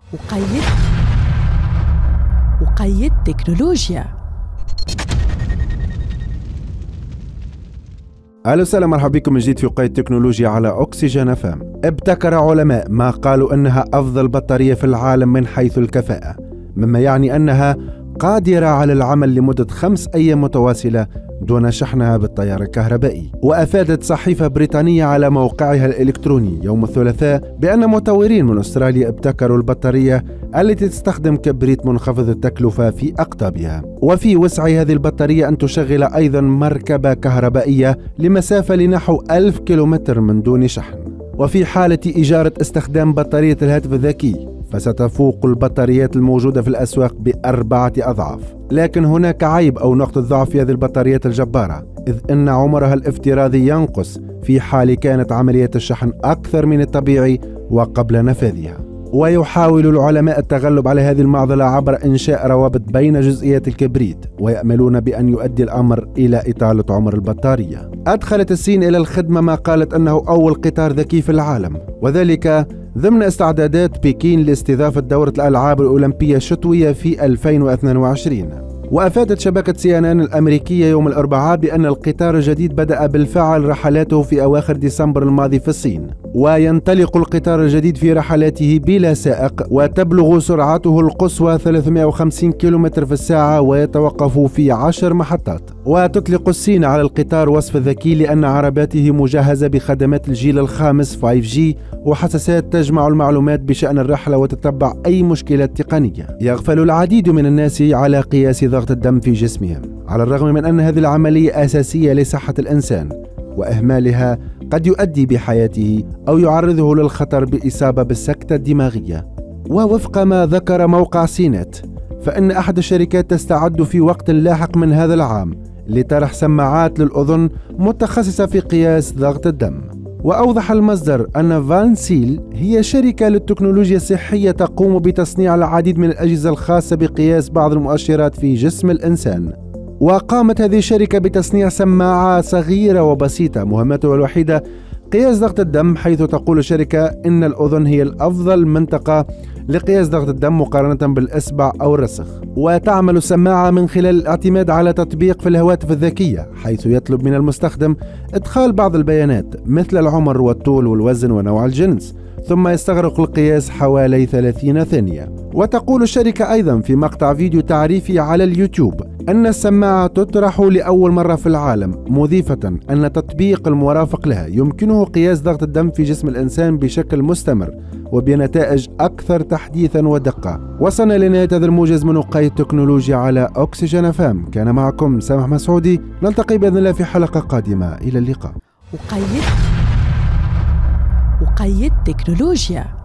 وقيد تكنولوجيا. أهلا وسهلا، مرحبا بكم من جديد في وقاية تكنولوجيا على أوكسجين FM. ابتكر علماء ما قالوا أنها أفضل بطارية في العالم من حيث الكفاءة، مما يعني أنها قادرة على العمل لمدة 5 أيام متواصلة دون شحنها بالتيار الكهربائي. وأفادت صحيفة بريطانية على موقعها الإلكتروني يوم الثلاثاء بأن مطورين من أستراليا ابتكروا البطارية التي تستخدم كبريت منخفض التكلفة في أقطابها، وفي وسع هذه البطارية أن تشغل أيضا مركبة كهربائية لمسافة لنحو 1000 كيلومتر من دون شحن. وفي حالة إجارة استخدام بطارية الهاتف الذكي فستفوق البطاريات الموجودة في الأسواق ب4 أضعاف. لكن هناك عيب أو نقطة ضعف في هذه البطاريات الجبارة، إذ أن عمرها الافتراضي ينقص في حال كانت عملية الشحن أكثر من الطبيعي وقبل نفاذها. ويحاول العلماء التغلب على هذه المعضلة عبر إنشاء روابط بين جزئيات الكبريت، ويأملون بأن يؤدي الأمر إلى إطالة عمر البطارية. أدخلت الصين إلى الخدمة ما قالت أنه أول قطار ذكي في العالم، وذلك ضمن استعدادات بكين لاستضافة دورة الألعاب الأولمبية الشتوية في 2022. وأفادت شبكة CNN الأمريكية يوم الأربعاء بأن القطار الجديد بدأ بالفعل رحلاته في أواخر ديسمبر الماضي في الصين، وينطلق القطار الجديد في رحلاته بلا سائق، وتبلغ سرعته القصوى 350 كيلومتر في الساعة، ويتوقف في 10 محطات. وتطلق الصين على القطار وصف ذكي لأن عرباته مجهزة بخدمات الجيل الخامس 5G وحساسات تجمع المعلومات بشأن الرحلة وتتبع أي مشكلات تقنية. يغفل العديد من الناس على قياس ضغط الدم في جسمهم، على الرغم من أن هذه العملية أساسية لصحة الإنسان، وإهمالها قد يؤدي بحياته أو يعرضه للخطر بإصابة بالسكتة الدماغية. ووفق ما ذكر موقع سينت، فإن أحد الشركات تستعد في وقت لاحق من هذا العام لطرح سماعات للأذن متخصصة في قياس ضغط الدم. وأوضح المصدر أن فان سيل هي شركة للتكنولوجيا الصحية تقوم بتصنيع العديد من الأجهزة الخاصة بقياس بعض المؤشرات في جسم الإنسان. وقامت هذه الشركة بتصنيع سماعة صغيرة وبسيطة مهمتها الوحيدة قياس ضغط الدم، حيث تقول الشركة إن الأذن هي الأفضل منطقة لقياس ضغط الدم مقارنة بالإصبع أو الرسغ. وتعمل السماعة من خلال الاعتماد على تطبيق في الهواتف الذكية، حيث يطلب من المستخدم إدخال بعض البيانات مثل العمر والطول والوزن ونوع الجنس، ثم يستغرق القياس حوالي 30 ثانية. وتقول الشركة أيضا في مقطع فيديو تعريفي على اليوتيوب أن السماعة تطرح لأول مرة في العالم، مضيفة أن التطبيق المرافق لها يمكنه قياس ضغط الدم في جسم الإنسان بشكل مستمر وبنتائج أكثر تحديثا ودقة. وصلنا لنهاية هذا الموجز من وقاية تكنولوجيا على أوكسجين FM. كان معكم سامح مسعودي، نلتقي بإذن الله في حلقة قادمة. إلى اللقاء. وقيد تكنولوجيا.